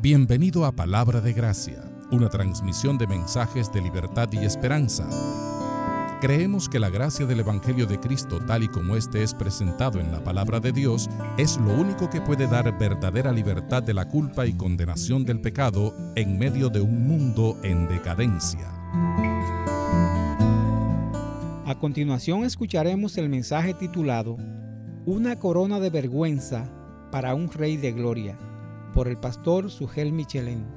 Bienvenido a Palabra de Gracia, una transmisión de mensajes de libertad y esperanza. Creemos que la gracia del Evangelio de Cristo, tal y como este es presentado en la Palabra de Dios, es lo único que puede dar verdadera libertad de la culpa y condenación del pecado en medio de un mundo en decadencia. A continuación escucharemos el mensaje titulado Una corona de vergüenza para un rey de gloria, por el pastor Sugel Michelén.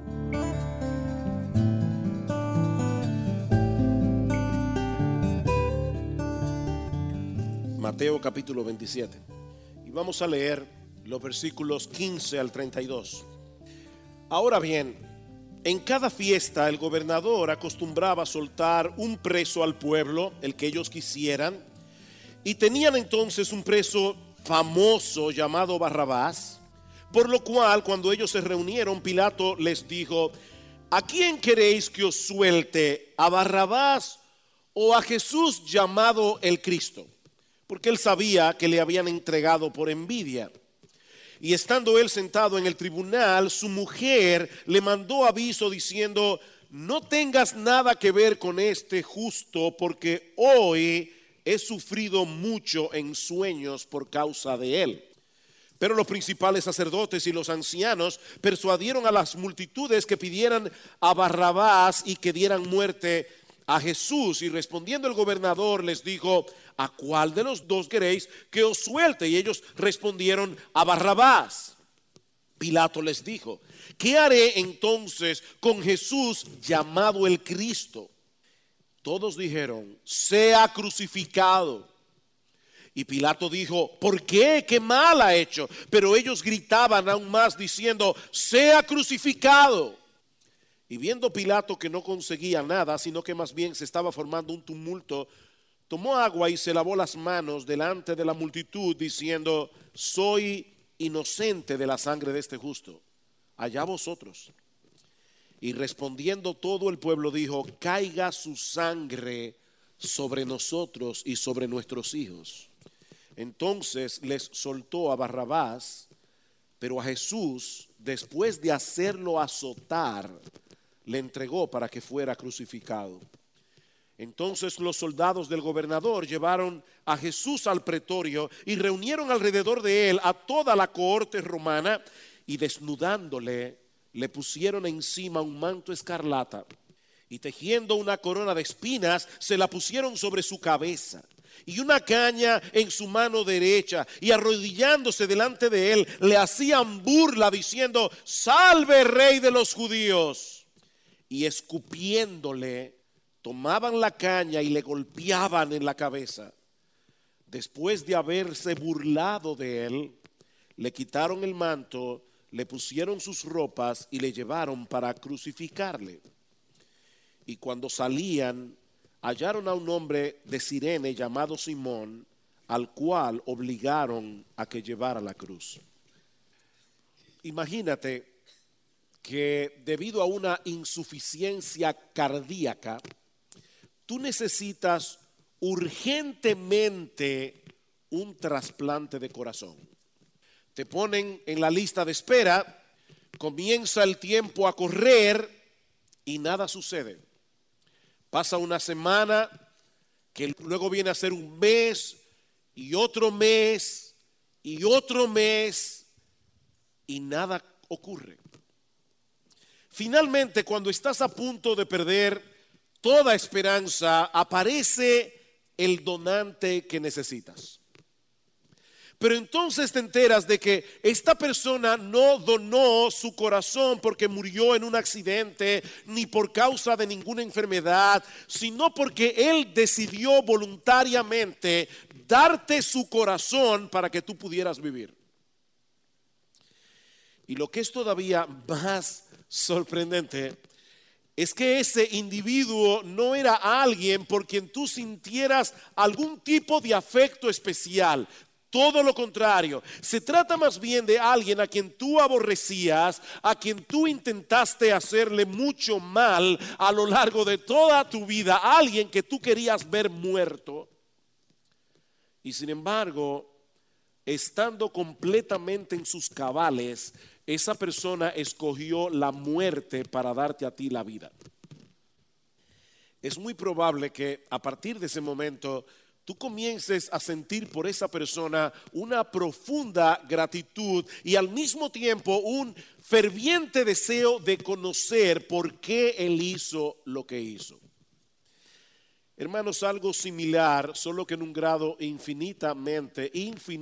Mateo capítulo 27. Y vamos a leer los versículos 15 al 32. Ahora bien, en cada fiesta el gobernador acostumbraba soltar un preso al pueblo, el que ellos quisieran, y tenían entonces un preso famoso llamado Barrabás. Por lo cual, cuando ellos se reunieron, Pilato les dijo: ¿a quién queréis que os suelte? ¿A Barrabás o a Jesús llamado el Cristo? Porque él sabía que le habían entregado por envidia. Y estando él sentado en el tribunal, su mujer le mandó aviso diciendo: no tengas nada que ver con este justo, porque hoy he sufrido mucho en sueños por causa de él. Pero los principales sacerdotes y los ancianos persuadieron a las multitudes que pidieran a Barrabás y que dieran muerte a Jesús. Y respondiendo el gobernador les dijo: ¿a cuál de los dos queréis que os suelte? Y ellos respondieron: a Barrabás. Pilato les dijo: ¿qué haré entonces con Jesús llamado el Cristo? Todos dijeron: sea crucificado. Y Pilato dijo: ¿por qué? ¿Qué mal ha hecho? Pero ellos gritaban aún más diciendo: sea crucificado. Y viendo Pilato que no conseguía nada, sino que más bien se estaba formando un tumulto, tomó agua y se lavó las manos delante de la multitud diciendo: soy inocente de la sangre de este justo, allá vosotros. Y respondiendo todo el pueblo dijo: caiga su sangre sobre nosotros y sobre nuestros hijos. Entonces les soltó a Barrabás, pero a Jesús, después de hacerlo azotar, le entregó para que fuera crucificado. Entonces los soldados del gobernador llevaron a Jesús al pretorio y reunieron alrededor de él a toda la cohorte romana, y desnudándole le pusieron encima un manto escarlata, y tejiendo una corona de espinas se la pusieron sobre su cabeza, y una caña en su mano derecha, y arrodillándose delante de él le hacían burla diciendo: salve, rey de los judíos. Y escupiéndole tomaban la caña y le golpeaban en la cabeza. Después de haberse burlado de él, le quitaron el manto, le pusieron sus ropas y le llevaron para crucificarle. Y cuando salían, hallaron a un hombre de Cirene llamado Simón, al cual obligaron a que llevara la cruz. Imagínate que debido a una insuficiencia cardíaca, tú necesitas urgentemente un trasplante de corazón. Te ponen en la lista de espera, comienza el tiempo a correr y nada sucede. Pasa una semana, que luego viene a ser un mes, y otro mes, y otro mes, y nada ocurre. Finalmente, cuando estás a punto de perder toda esperanza, aparece el donante que necesitas. Pero entonces te enteras de que esta persona no donó su corazón porque murió en un accidente, ni por causa de ninguna enfermedad, sino porque él decidió voluntariamente darte su corazón para que tú pudieras vivir. Y lo que es todavía más sorprendente es que ese individuo no era alguien por quien tú sintieras algún tipo de afecto especial. Todo lo contrario, se trata más bien de alguien a quien tú aborrecías, a quien tú intentaste hacerle mucho mal a lo largo de toda tu vida, alguien que tú querías ver muerto. Y sin embargo, estando completamente en sus cabales, esa persona escogió la muerte para darte a ti la vida. Es muy probable que a partir de ese momento tú comiences a sentir por esa persona una profunda gratitud y al mismo tiempo un ferviente deseo de conocer por qué él hizo lo que hizo. Hermanos, algo similar, solo que en un grado infinitamente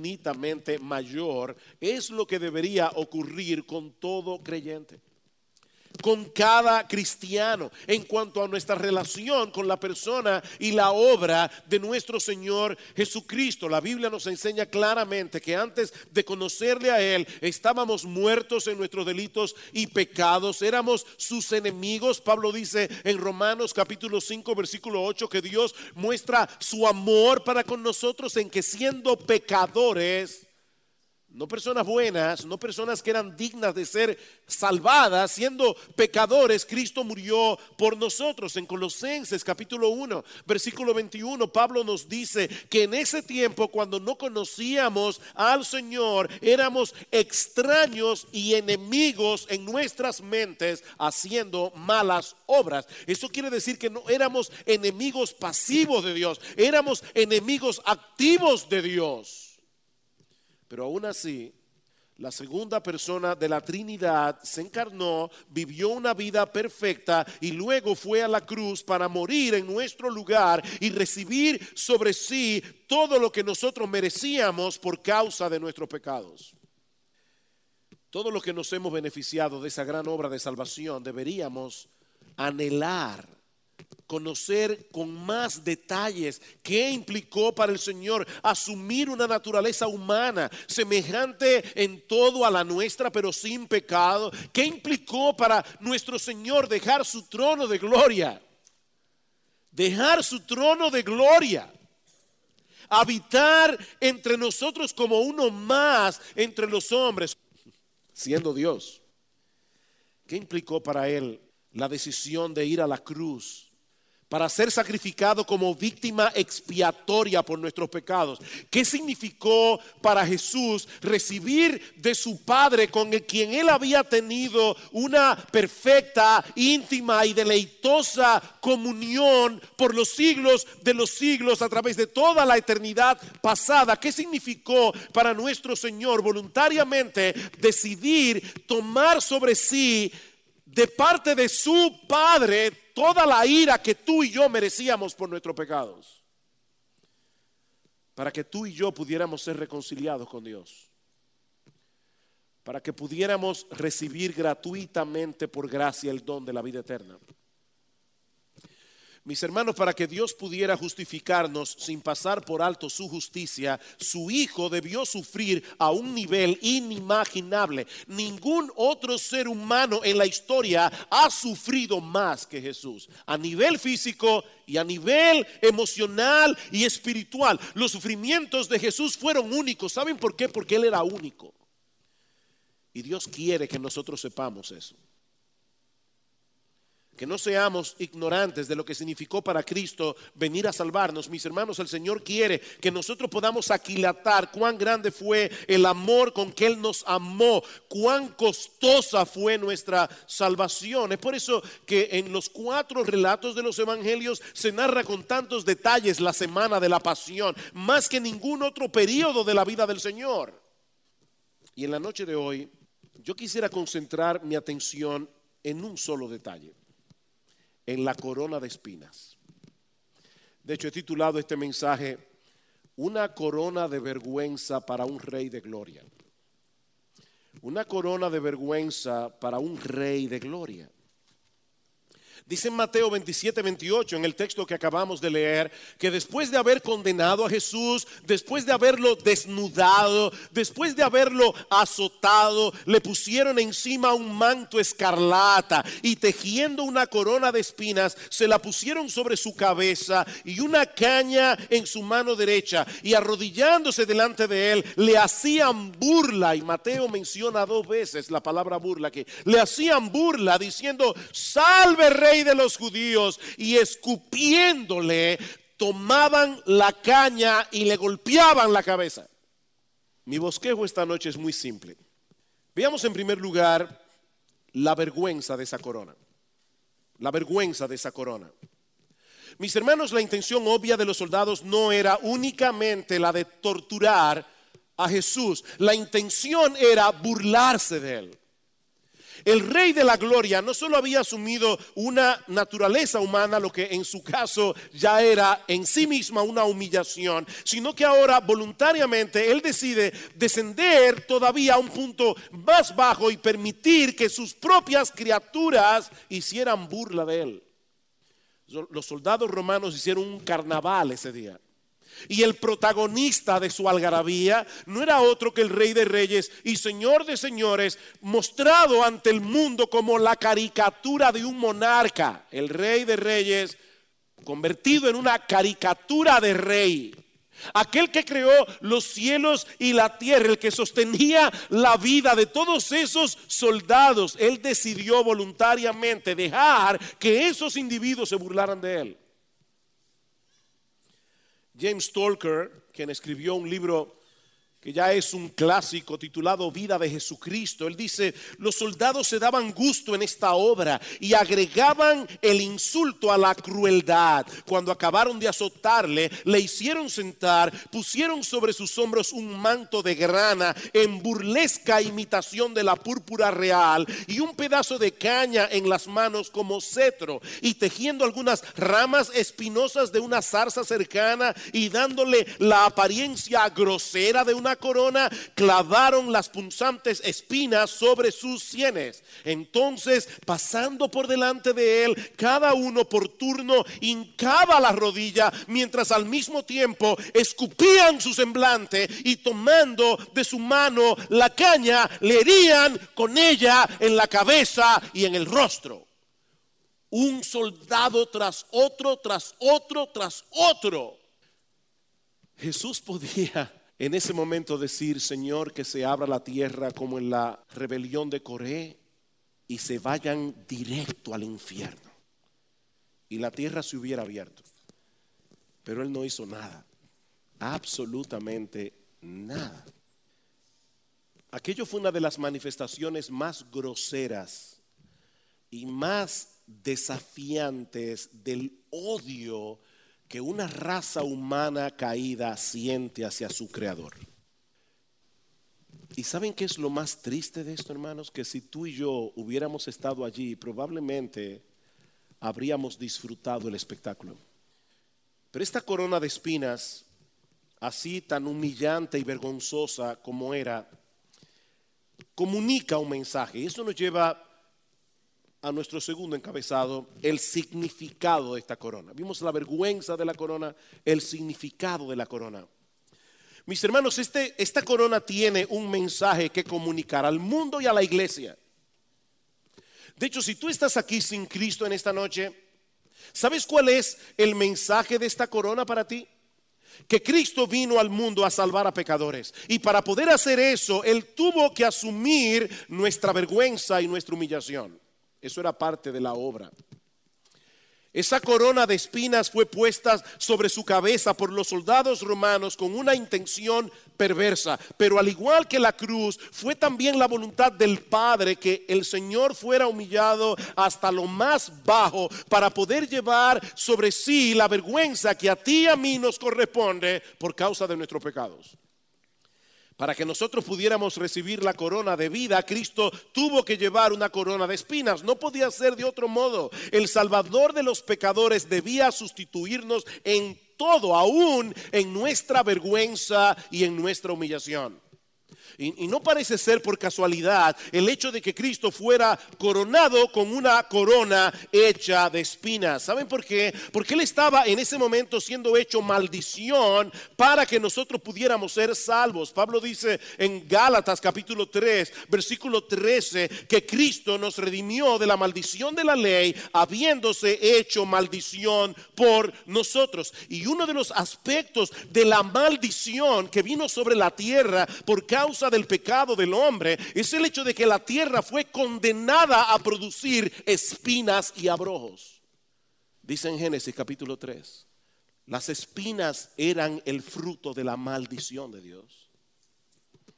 mayor, es lo que debería ocurrir con todo creyente, con cada cristiano, en cuanto a nuestra relación con la persona y la obra de nuestro Señor Jesucristo. La Biblia nos enseña claramente que antes de conocerle a Él, estábamos muertos en nuestros delitos y pecados, éramos sus enemigos. Pablo dice en Romanos capítulo 5 versículo 8 que Dios muestra su amor para con nosotros en que siendo pecadores, no personas buenas, no personas que eran dignas de ser salvadas, siendo pecadores, Cristo murió por nosotros. En Colosenses capítulo 1, versículo 21, Pablo nos dice que en ese tiempo, cuando no conocíamos al Señor, éramos extraños y enemigos en nuestras mentes, haciendo malas obras. Eso quiere decir que no éramos enemigos pasivos de Dios, éramos enemigos activos de Dios. Pero aún así, la segunda persona de la Trinidad se encarnó, vivió una vida perfecta y luego fue a la cruz para morir en nuestro lugar y recibir sobre sí todo lo que nosotros merecíamos por causa de nuestros pecados. Todo lo que nos hemos beneficiado de esa gran obra de salvación deberíamos anhelar, conocer con más detalles qué implicó para el Señor asumir una naturaleza humana semejante en todo a la nuestra, pero sin pecado. ¿Qué implicó para nuestro Señor dejar su trono de gloria? Dejar su trono de gloria. Habitar entre nosotros como uno más entre los hombres, siendo Dios. ¿Qué implicó para Él la decisión de ir a la cruz para ser sacrificado como víctima expiatoria por nuestros pecados? ¿Qué significó para Jesús recibir de su Padre, con el quien Él había tenido una perfecta, íntima y deleitosa comunión por los siglos de los siglos, a través de toda la eternidad pasada? ¿Qué significó para nuestro Señor voluntariamente decidir tomar sobre sí, de parte de su Padre, toda la ira que tú y yo merecíamos por nuestros pecados, para que tú y yo pudiéramos ser reconciliados con Dios, para que pudiéramos recibir gratuitamente por gracia el don de la vida eterna? Mis hermanos, para que Dios pudiera justificarnos sin pasar por alto su justicia, su Hijo debió sufrir a un nivel inimaginable. Ningún otro ser humano en la historia ha sufrido más que Jesús, a nivel físico y a nivel emocional y espiritual. Los sufrimientos de Jesús fueron únicos. ¿Saben por qué? Porque Él era único. Y Dios quiere que nosotros sepamos eso. Que no seamos ignorantes de lo que significó para Cristo venir a salvarnos. Mis hermanos, el Señor quiere que nosotros podamos aquilatar cuán grande fue el amor con que Él nos amó, cuán costosa fue nuestra salvación. Es por eso que en los 4 relatos de los evangelios se narra con tantos detalles la semana de la pasión, más que ningún otro periodo de la vida del Señor. Y en la noche de hoy, yo quisiera concentrar mi atención en un solo detalle: en la corona de espinas. De hecho, he titulado este mensaje "Una corona de vergüenza para un rey de gloria". Una corona de vergüenza para un rey de gloria. Dice en Mateo 27-28, en el texto que acabamos de leer, que después de haber condenado a Jesús, después de haberlo desnudado, después de haberlo azotado, le pusieron encima un manto escarlata y, tejiendo una corona de espinas, se la pusieron sobre su cabeza y una caña en su mano derecha, y arrodillándose delante de él le hacían burla. Y Mateo menciona 2 veces la palabra burla, que le hacían burla diciendo: "Salve, Rey de los judíos", y escupiéndole tomaban la caña y le golpeaban la cabeza. Mi bosquejo esta noche es muy simple. Veamos en primer lugar la vergüenza de esa corona. La vergüenza de esa corona. Mis hermanos, la intención obvia de los soldados no era únicamente la de torturar a Jesús. La intención era burlarse de él. El Rey de la Gloria no solo había asumido una naturaleza humana, lo que en su caso ya era en sí misma una humillación, sino que ahora voluntariamente él decide descender todavía a un punto más bajo y permitir que sus propias criaturas hicieran burla de él. Los soldados romanos hicieron un carnaval ese día. Y el protagonista de su algarabía no era otro que el Rey de Reyes y Señor de Señores, mostrado ante el mundo como la caricatura de un monarca. El Rey de Reyes convertido en una caricatura de rey. Aquel que creó los cielos y la tierra, el que sostenía la vida de todos esos soldados. Él decidió voluntariamente dejar que esos individuos se burlaran de él. James Tolker, quien escribió un libro que ya es un clásico titulado Vida de Jesucristo, él dice: los soldados se daban gusto en esta obra y agregaban el insulto a la crueldad. Cuando acabaron de azotarle, le hicieron sentar, pusieron sobre sus hombros un manto de grana en burlesca imitación de la púrpura real y un pedazo de caña en las manos como cetro, y tejiendo algunas ramas espinosas de una zarza cercana y dándole la apariencia grosera de una corona, clavaron las punzantes espinas sobre sus sienes. Entonces, pasando por delante de él, cada uno por turno hincaba la rodilla, mientras al mismo tiempo escupían su semblante y tomando de su mano la caña, le herían con ella en la cabeza y en el rostro. Un soldado tras otro, tras otro, tras otro. Jesús podía en ese momento decir: Señor, que se abra la tierra como en la rebelión de Coré y se vayan directo al infierno. Y la tierra se hubiera abierto. Pero él no hizo nada, absolutamente nada. Aquello fue una de las manifestaciones más groseras y más desafiantes del odio que una raza humana caída siente hacia su creador. ¿Y saben qué es lo más triste de esto, hermanos? Que si tú y yo hubiéramos estado allí, probablemente habríamos disfrutado el espectáculo. Pero esta corona de espinas, así tan humillante y vergonzosa como era, comunica un mensaje. Y eso nos lleva a nuestro segundo encabezado: el significado de esta corona. Vimos la vergüenza de la corona, el significado de la corona. Mis hermanos, esta corona tiene un mensaje que comunicar al mundo y a la iglesia. De hecho, si tú estás aquí sin Cristo en esta noche, ¿sabes cuál es el mensaje de esta corona para ti? Que Cristo vino al mundo a salvar a pecadores, y para poder hacer eso, Él tuvo que asumir nuestra vergüenza y nuestra humillación. Eso era parte de la obra. Esa corona de espinas fue puesta sobre su cabeza por los soldados romanos con una intención perversa. Pero al igual que la cruz, fue también la voluntad del Padre que el Señor fuera humillado hasta lo más bajo para poder llevar sobre sí la vergüenza que a ti y a mí nos corresponde por causa de nuestros pecados. Para que nosotros pudiéramos recibir la corona de vida, Cristo tuvo que llevar una corona de espinas. No podía ser de otro modo. El Salvador de los pecadores debía sustituirnos en todo, aún en nuestra vergüenza y en nuestra humillación. Y no parece ser por casualidad el hecho de que Cristo fuera coronado con una corona hecha de espinas. ¿Saben por qué? Porque Él estaba en ese momento siendo hecho maldición para que nosotros pudiéramos ser salvos. Pablo dice en Gálatas capítulo 3, versículo 13, que Cristo nos redimió de la maldición de la ley, habiéndose hecho maldición por nosotros. Y uno de los aspectos de la maldición que vino sobre la tierra por causa del pecado del hombre es el hecho de que la tierra fue condenada a producir espinas y abrojos. Dice en Génesis capítulo 3, las espinas eran el fruto de la maldición de Dios.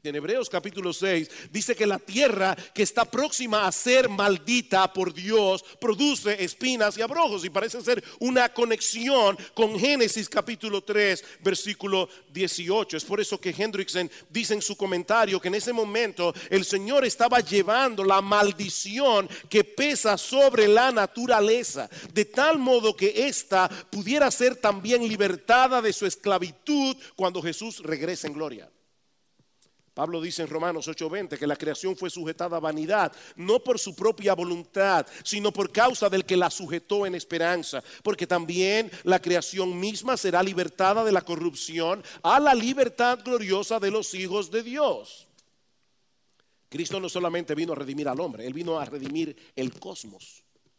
En Hebreos capítulo 6 dice que la tierra que está próxima a ser maldita por Dios produce espinas y abrojos, y parece ser una conexión con Génesis capítulo 3 versículo 18. Es por eso que Hendrickson dice en su comentario que en ese momento el Señor estaba llevando la maldición que pesa sobre la naturaleza, de tal modo que ésta pudiera ser también libertada de su esclavitud cuando Jesús regrese en gloria. Pablo dice en Romanos 8:20 que la creación fue sujetada a vanidad, no por su propia voluntad, sino por causa del que la sujetó en esperanza, porque también la creación misma será libertada de la corrupción a la libertad gloriosa de los hijos de Dios. Cristo no solamente vino a redimir al hombre, Él vino a redimir el cosmos.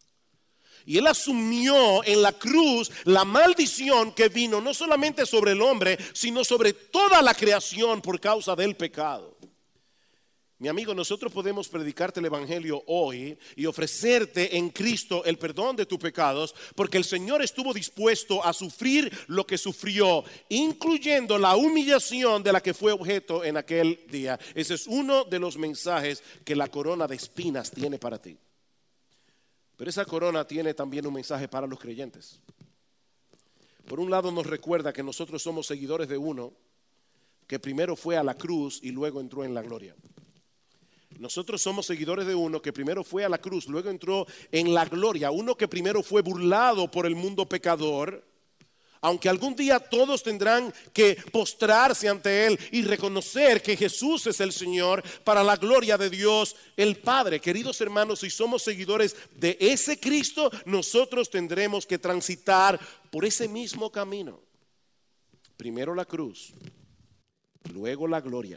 Y Él asumió en la cruz la maldición que vino no solamente sobre el hombre, sino sobre toda la creación por causa del pecado. Mi amigo, nosotros podemos predicarte el evangelio hoy y ofrecerte en Cristo el perdón de tus pecados, porque el Señor estuvo dispuesto a sufrir lo que sufrió, incluyendo la humillación de la que fue objeto en aquel día. Ese es uno de los mensajes que la corona de espinas tiene para ti. Pero esa corona tiene también un mensaje para los creyentes. Por un lado nos recuerda que nosotros somos seguidores de uno que primero fue a la cruz y luego entró en la gloria. Nosotros somos seguidores de uno que primero fue a la cruz, luego entró en la gloria. Uno que primero fue burlado por el mundo pecador, aunque algún día todos tendrán que postrarse ante Él y reconocer que Jesús es el Señor para la gloria de Dios el Padre. Queridos hermanos, si somos seguidores de ese Cristo, nosotros tendremos que transitar por ese mismo camino. Primero la cruz, luego la gloria.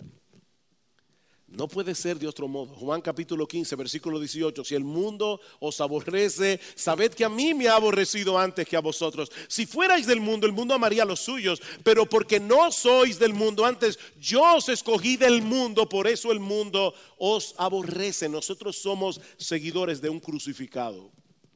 No puede ser de otro modo. Juan capítulo 15, versículo 18. Si el mundo os aborrece, sabed que a mí me ha aborrecido antes que a vosotros. Si fuerais del mundo, el mundo amaría a los suyos. Pero porque no sois del mundo, antes yo os escogí del mundo, por eso el mundo os aborrece. Nosotros somos seguidores de un crucificado.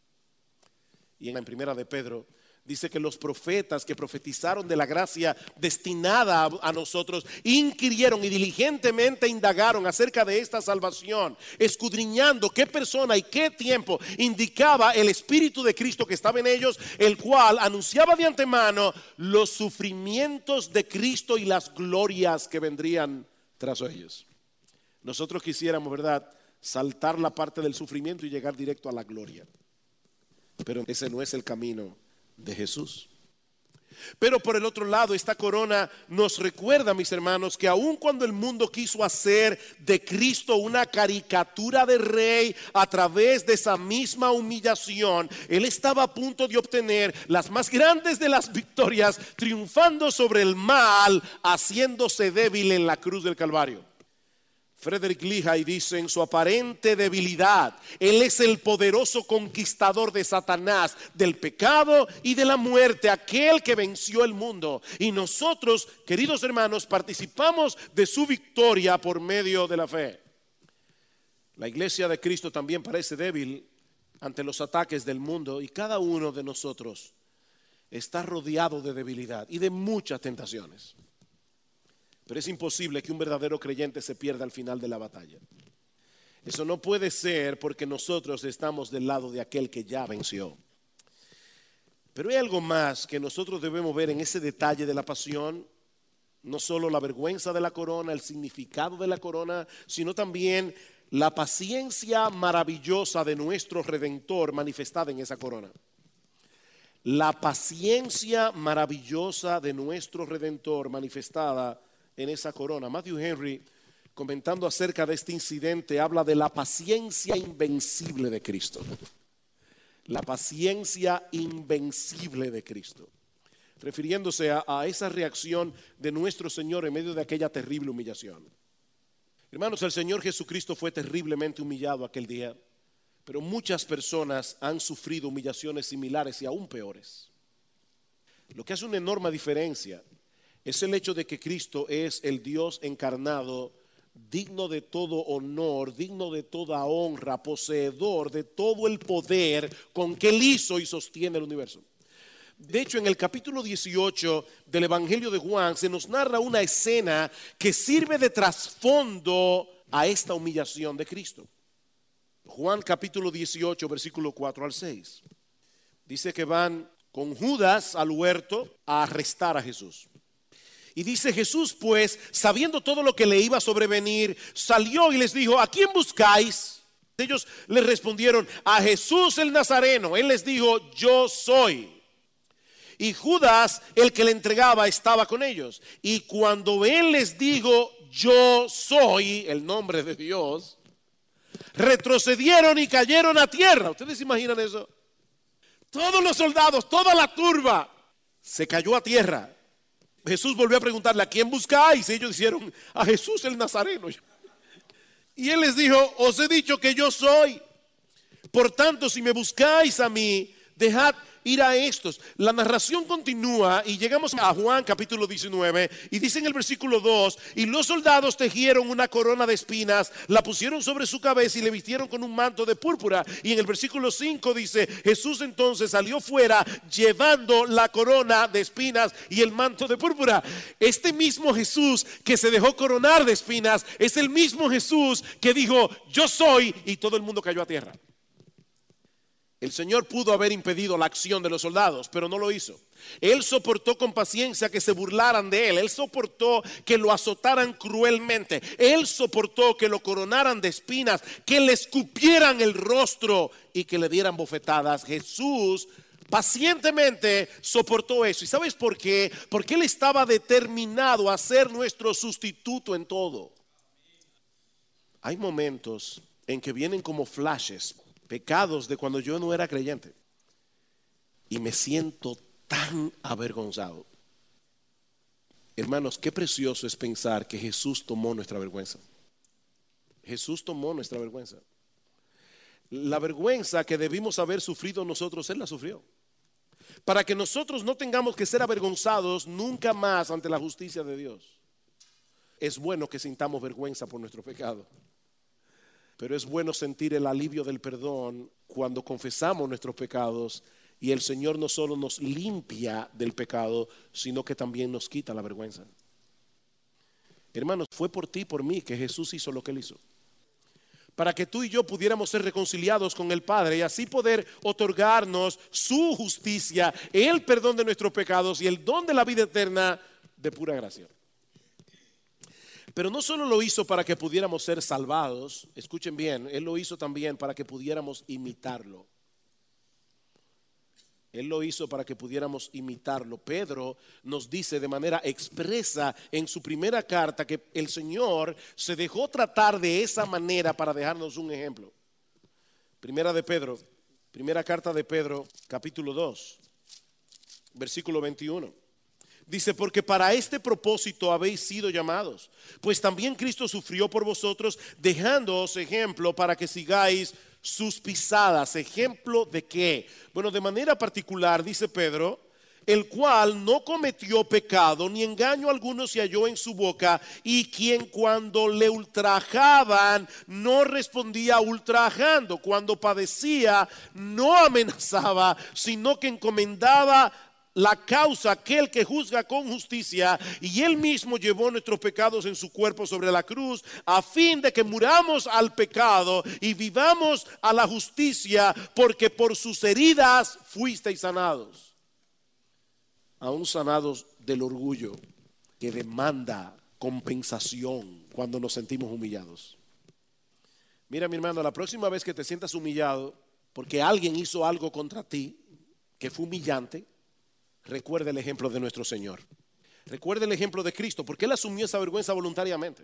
Y en la primera de Pedro dice que los profetas que profetizaron de la gracia destinada a nosotros inquirieron y diligentemente indagaron acerca de esta salvación, escudriñando qué persona y qué tiempo indicaba el Espíritu de Cristo que estaba en ellos, el cual anunciaba de antemano los sufrimientos de Cristo y las glorias que vendrían tras ellos. Nosotros quisiéramos, ¿verdad?, saltar la parte del sufrimiento y llegar directo a la gloria, pero ese no es el camino de Jesús. Pero por el otro lado, esta corona nos recuerda, mis hermanos, que aun cuando el mundo quiso hacer de Cristo una caricatura de rey a través de esa misma humillación, Él estaba a punto de obtener las más grandes de las victorias, triunfando sobre el mal, haciéndose débil en la cruz del Calvario. Frederick Lehigh dice: en su aparente debilidad, Él es el poderoso conquistador de Satanás, del pecado y de la muerte, aquel que venció el mundo. Y nosotros, queridos hermanos, participamos de su victoria por medio de la fe. La iglesia de Cristo también parece débil ante los ataques del mundo, y cada uno de nosotros está rodeado de debilidad y de muchas tentaciones. Pero es imposible que un verdadero creyente se pierda al final de la batalla. Eso no puede ser, porque nosotros estamos del lado de aquel que ya venció. Pero hay algo más que nosotros debemos ver en ese detalle de la pasión. No solo la vergüenza de la corona, el significado de la corona, sino también la paciencia maravillosa de nuestro Redentor manifestada en esa corona. La paciencia maravillosa de nuestro Redentor manifestada en esa corona. Matthew Henry, comentando acerca de este incidente, habla de la paciencia invencible de Cristo. La paciencia invencible de Cristo, refiriéndose a esa reacción de nuestro Señor en medio de aquella terrible humillación. Hermanos, el Señor Jesucristo fue terriblemente humillado aquel día, pero muchas personas han sufrido humillaciones similares y aún peores. Lo que hace una enorme diferencia es el hecho de que Cristo es el Dios encarnado, digno de todo honor, digno de toda honra, poseedor de todo el poder con que Él hizo y sostiene el universo. De hecho, en el capítulo 18 del Evangelio de Juan se nos narra una escena que sirve de trasfondo a esta humillación de Cristo. Juan capítulo 18, versículo 4 al 6. Dice que van con Judas al huerto a arrestar a Jesús. Y dice: Jesús, pues, sabiendo todo lo que le iba a sobrevenir, salió y les dijo: ¿a quién buscáis? Ellos le respondieron: a Jesús el Nazareno. Él les dijo: yo soy. Y Judas, el que le entregaba, estaba con ellos. Y cuando él les dijo: yo soy, el nombre de Dios, retrocedieron y cayeron a tierra. ¿Ustedes se imaginan eso? Todos los soldados, toda la turba se cayó a tierra. Jesús volvió a preguntarle: ¿a quién buscáis? Y ellos dijeron: a Jesús el Nazareno. Y él les dijo: os he dicho que yo soy. Por tanto, si me buscáis a mí, dejad ir a estos. La narración continúa y llegamos a Juan capítulo 19 y dice en el versículo 2: y los soldados tejieron una corona de espinas, la pusieron sobre su cabeza y le vistieron con un manto de púrpura. Y en el versículo 5 dice: Jesús entonces salió fuera llevando la corona de espinas y el manto de púrpura. Este mismo Jesús que se dejó coronar de espinas es el mismo Jesús que dijo: yo soy, y todo el mundo cayó a tierra. El Señor pudo haber impedido la acción de los soldados, pero no lo hizo. Él soportó con paciencia que se burlaran de él. Él soportó que lo azotaran cruelmente. Él soportó que lo coronaran de espinas, que le escupieran el rostro y que le dieran bofetadas. Jesús pacientemente soportó eso. ¿Y sabes por qué? Porque Él estaba determinado a ser nuestro sustituto en todo. Hay momentos en que vienen como flashes, pecados de cuando yo no era creyente, y me siento tan avergonzado. Hermanos, qué precioso es pensar que Jesús tomó nuestra vergüenza. Jesús tomó nuestra vergüenza. La vergüenza que debimos haber sufrido nosotros, Él la sufrió, para que nosotros no tengamos que ser avergonzados nunca más ante la justicia de Dios. Es bueno que sintamos vergüenza por nuestro pecado, pero es bueno sentir el alivio del perdón cuando confesamos nuestros pecados y el Señor no solo nos limpia del pecado, sino que también nos quita la vergüenza. Hermanos, fue por ti y por mí que Jesús hizo lo que Él hizo, para que tú y yo pudiéramos ser reconciliados con el Padre y así poder otorgarnos su justicia, el perdón de nuestros pecados y el don de la vida eterna de pura gracia. Pero no solo lo hizo para que pudiéramos ser salvados, escuchen bien, Él lo hizo también para que pudiéramos imitarlo. Él lo hizo para que pudiéramos imitarlo. Pedro nos dice de manera expresa en su primera carta que el Señor se dejó tratar de esa manera para dejarnos un ejemplo. Primera carta de Pedro, capítulo 2, versículo 21. Dice: porque para este propósito habéis sido llamados, pues también Cristo sufrió por vosotros, dejándoos ejemplo para que sigáis sus pisadas. ¿Ejemplo de qué? Bueno, de manera particular, dice Pedro, el cual no cometió pecado, ni engaño alguno se halló en su boca, y quien cuando le ultrajaban no respondía ultrajando, cuando padecía no amenazaba, sino que encomendaba la causa a aquel que juzga con justicia, y Él mismo llevó nuestros pecados en su cuerpo sobre la cruz, a fin de que muramos al pecado y vivamos a la justicia, porque por sus heridas fuisteis sanados. Aún sanados del orgullo que demanda compensación cuando nos sentimos humillados. Mira, mi hermano, la próxima vez que te sientas humillado porque alguien hizo algo contra ti que fue humillante, recuerda el ejemplo de nuestro Señor. Recuerda el ejemplo de Cristo, porque Él asumió esa vergüenza voluntariamente.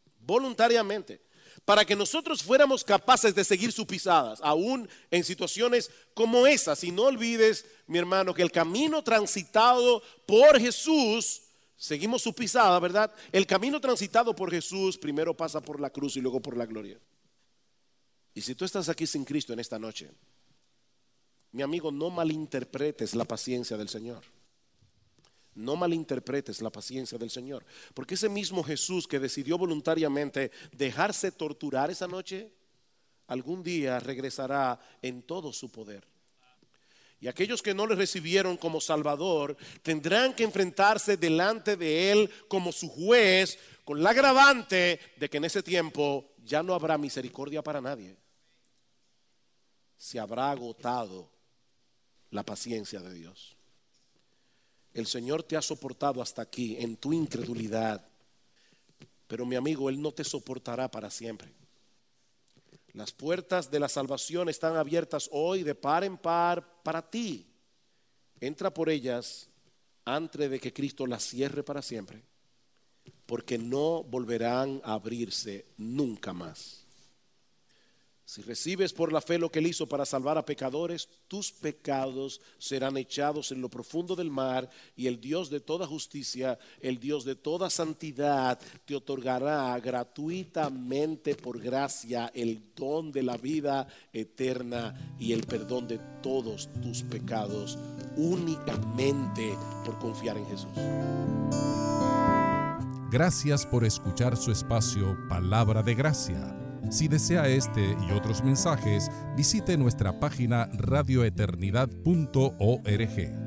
Para que nosotros fuéramos capaces de seguir sus pisadas, aún en situaciones como esas. Y no olvides, mi hermano, que el camino transitado por Jesús, seguimos su pisada, ¿verdad? El camino transitado por Jesús primero pasa por la cruz y luego por la gloria. Y si tú estás aquí sin Cristo en esta noche, mi amigo, no malinterpretes la paciencia del Señor. No malinterpretes la paciencia del Señor. Porque ese mismo Jesús que decidió voluntariamente dejarse torturar esa noche, algún día regresará en todo su poder. Y aquellos que no le recibieron como Salvador tendrán que enfrentarse delante de Él como su juez, con la agravante de que en ese tiempo ya no habrá misericordia para nadie. Se habrá agotado la paciencia de Dios. El Señor te ha soportado hasta aquí en tu incredulidad, pero mi amigo, Él no te soportará para siempre. Las puertas de la salvación están abiertas hoy de par en par para ti. Entra por ellas antes de que Cristo las cierre para siempre, porque no volverán a abrirse nunca más. Si recibes por la fe lo que Él hizo para salvar a pecadores, tus pecados serán echados en lo profundo del mar, y el Dios de toda justicia, el Dios de toda santidad, te otorgará gratuitamente por gracia el don de la vida eterna y el perdón de todos tus pecados, únicamente por confiar en Jesús. Gracias por escuchar su espacio Palabra de Gracia. Si desea este y otros mensajes, visite nuestra página radioeternidad.org.